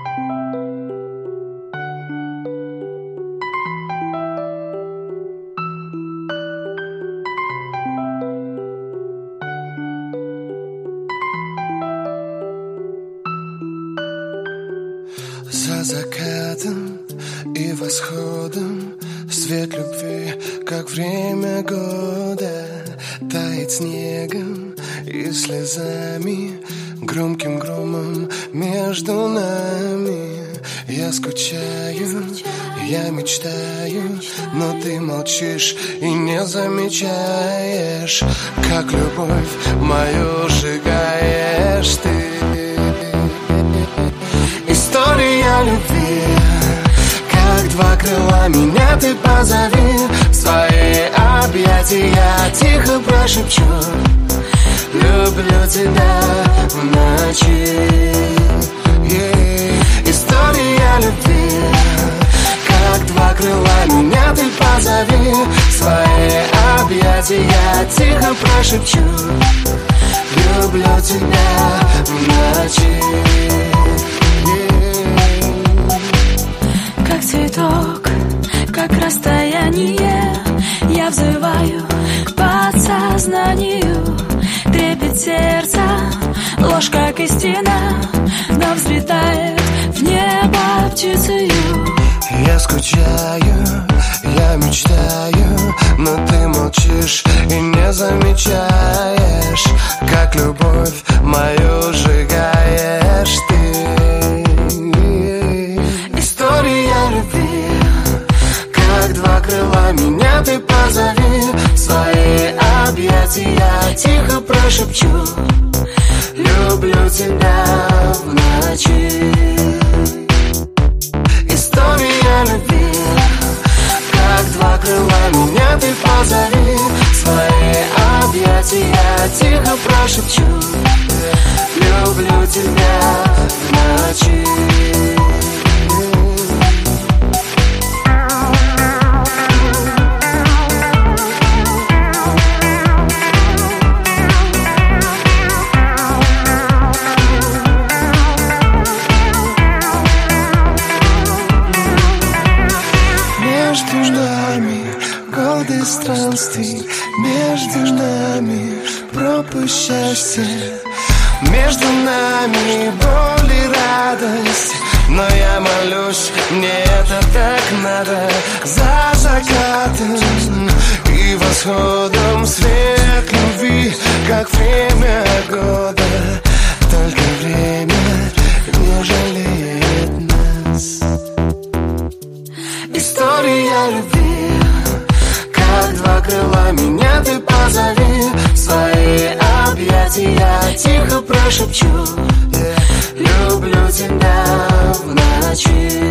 За закатом и восходом свет любви, как время года, тает снегом и слезами, громким громом между нами. Я скучаю, я мечтаю, но ты молчишь и не замечаешь, как любовь мою сжигаешь ты. История любви, как два крыла, меня ты позови в свои объятия, тихо прошепчу: люблю тебя в ночи. История любви, как два крыла, меня ты позови в свои объятия, тихо прошепчу: люблю тебя в ночи. Как цветок, как расстояние, я взываю к подсознанию. Трепет сердца, ложь как истина, но взлетает в небо птицею. Я скучаю, я мечтаю, но ты молчишь и не замечаешь, как любовь мою сжигаешь ты. История любви, как два крыла, меня ты позови в свои объятия, тихо прошепчу: люблю тебя в ночи. История любви, как два крыла, меня ты позови в свои объятия, тихо прошепчу: люблю тебя в ночи. Между нами годы странствий, между нами пропасть счастья, между нами боль и радость. Но я молюсь, мне это так надо. За закатом и восходом свет любви, как время года. Только время не жалеет нас. История любви, как два крыла, меня ты позови в свои объятия, тихо прошепчу: люблю тебя в ночи.